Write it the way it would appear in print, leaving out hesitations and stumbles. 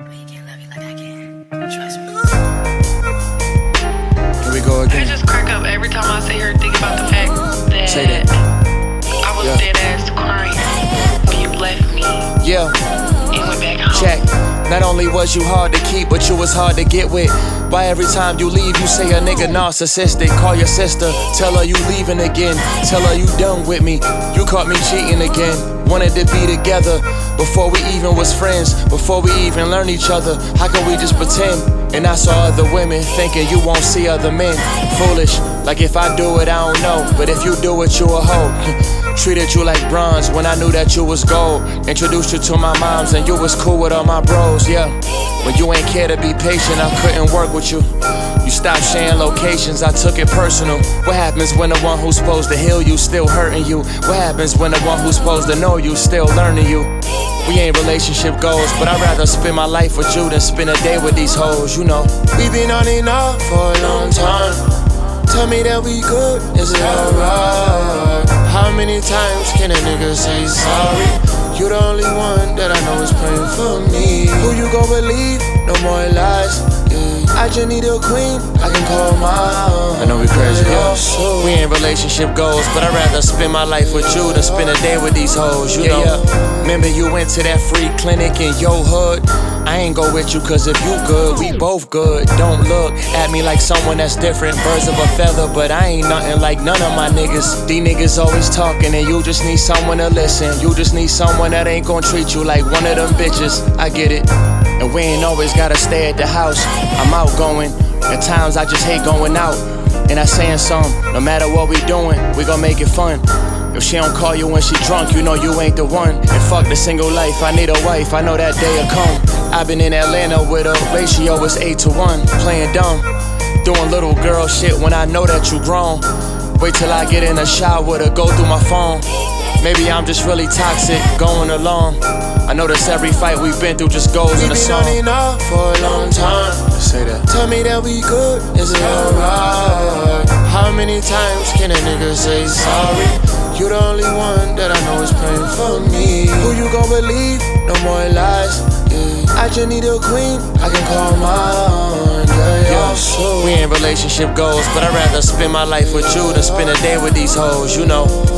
he can't love you like I can. Trust me. Here we go again. I just crack up every time I see her think about the fact that Say that. I was dead ass crying when you left me Yeah. and went back home. Check. Not only was you hard to keep, but you was hard to get with. Why every time you leave, you say a nigga narcissistic? Call your sister, tell her you leaving again. Tell her you done with me, you caught me cheating again. Wanted to be together before we even was friends, before we even learned each other. How can we just pretend? And I saw other women thinking you won't see other men. Foolish, like if I do it, I don't know. But if you do it, you a hoe. Treated you like bronze when I knew that you was gold. Introduced you to my moms and you was cool with all my bros, yeah. When you ain't care to be patient, I couldn't work with you. You stopped sharing locations, I took it personal. What happens when the one who's supposed to heal you still hurting you? What happens when the one who's supposed to know you still learning you? We ain't relationship goals, but I'd rather spend my life with you than spend a day with these hoes, you know. We been on and off for a long time. Tell me that we good, is it alright? How many times can a nigga say sorry? You the only one that I know is praying for me. Who you gon' believe? No more lies, yeah. I just need a queen, I can call mine. I know we crazy, yeah. We ain't relationship goals, but I'd rather spend my life with you than spend a day with these hoes, you know. Remember you went to that free clinic in your hood? I ain't go with you cause if you good, we both good. Don't look at me like someone that's different, birds of a feather, but I ain't nothing like none of my niggas. These niggas always talking and you just need someone to listen. You just need someone that ain't gon' treat you like one of them bitches. I get it. And we ain't always gotta stay at the house. I'm outgoing. At times I just hate going out. And I saying something, no matter what we doing, we gon' make it fun. If she don't call you when she drunk, you know you ain't the one. And fuck the single life, I need a wife, I know that day'll come. I've been in Atlanta with a ratio is 8-to-1. Playing dumb, doing little girl shit when I know that you grown. Wait till I get in the shower to go through my phone. Maybe I'm just really toxic, going along. I notice every fight we've been through just goes in a song. We've been on and off for a long time. Say that. Tell me that we good, is it alright? How many times can a nigga say sorry? You the only one that I know is praying for me. Who you gon' believe? No more lies, yeah. I just need a queen, I can call mine, yeah. We ain't relationship goals, but I'd rather spend my life with you than spend a day with these hoes, you know.